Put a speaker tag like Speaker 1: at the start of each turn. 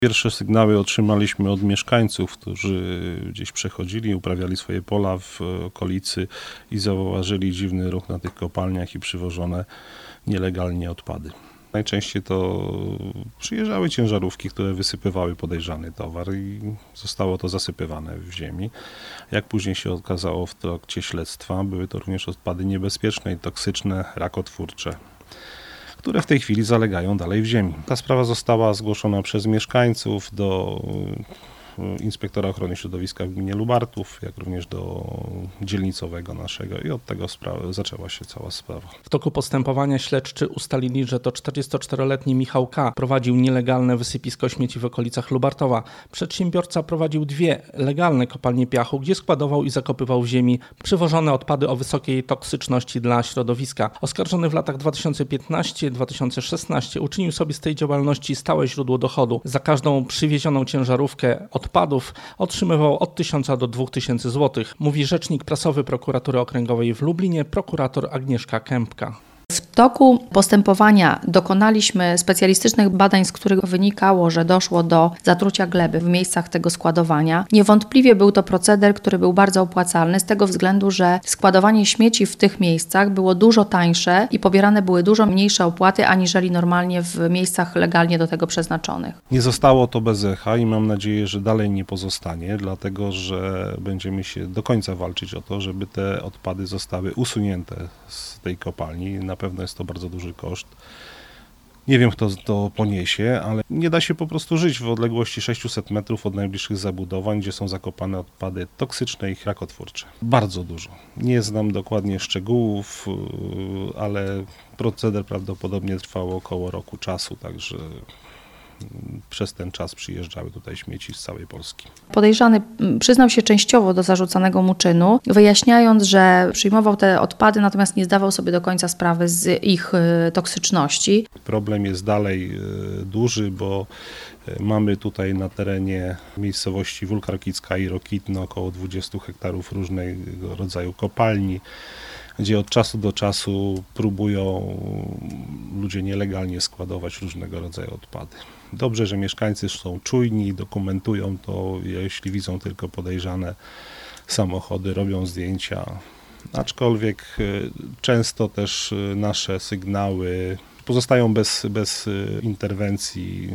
Speaker 1: Pierwsze sygnały otrzymaliśmy od mieszkańców, którzy gdzieś przechodzili, uprawiali swoje pola w okolicy i zauważyli dziwny ruch na tych kopalniach i przywożone nielegalnie odpady. Najczęściej to przyjeżdżały ciężarówki, które wysypywały podejrzany towar i zostało to zasypywane w ziemi. Jak później się okazało w trakcie śledztwa, były to również odpady niebezpieczne i toksyczne, rakotwórcze, które w tej chwili zalegają dalej w ziemi. Ta sprawa została zgłoszona przez mieszkańców do inspektora ochrony środowiska w gminie Lubartów, jak również do dzielnicowego naszego i od tego zaczęła się cała sprawa.
Speaker 2: W toku postępowania śledczy ustalili, że to 44-letni Michał K. prowadził nielegalne wysypisko śmieci w okolicach Lubartowa. Przedsiębiorca prowadził 2 legalne kopalnie piachu, gdzie składował i zakopywał w ziemi przywożone odpady o wysokiej toksyczności dla środowiska. Oskarżony w latach 2015-2016 uczynił sobie z tej działalności stałe źródło dochodu. Za każdą przywiezioną ciężarówkę odpadów otrzymywał od 1000 do 2000 zł, mówi rzecznik prasowy Prokuratury Okręgowej w Lublinie, prokurator Agnieszka Kępka.
Speaker 3: W toku postępowania dokonaliśmy specjalistycznych badań, z których wynikało, że doszło do zatrucia gleby w miejscach tego składowania. Niewątpliwie był to proceder, który był bardzo opłacalny z tego względu, że składowanie śmieci w tych miejscach było dużo tańsze i pobierane były dużo mniejsze opłaty aniżeli normalnie w miejscach legalnie do tego przeznaczonych.
Speaker 1: Nie zostało to bez echa i mam nadzieję, że dalej nie pozostanie, dlatego że będziemy się do końca walczyć o to, żeby te odpady zostały usunięte z tej kopalni. Na pewno jest to bardzo duży koszt. Nie wiem, kto to poniesie, ale nie da się po prostu żyć w odległości 600 metrów od najbliższych zabudowań, gdzie są zakopane odpady toksyczne i rakotwórcze. Bardzo dużo. Nie znam dokładnie szczegółów, ale proceder prawdopodobnie trwał około roku czasu, także przez ten czas przyjeżdżały tutaj śmieci z całej Polski.
Speaker 3: Podejrzany przyznał się częściowo do zarzucanego mu czynu, wyjaśniając, że przyjmował te odpady, natomiast nie zdawał sobie do końca sprawy z ich toksyczności.
Speaker 1: Problem jest dalej duży, bo mamy tutaj na terenie miejscowości Wulkarkicka i Rokitno około 20 hektarów różnego rodzaju kopalni, gdzie od czasu do czasu próbują ludzie nielegalnie składować różnego rodzaju odpady. Dobrze, że mieszkańcy są czujni, dokumentują to, jeśli widzą tylko podejrzane samochody, robią zdjęcia, aczkolwiek często też nasze sygnały pozostają bez interwencji.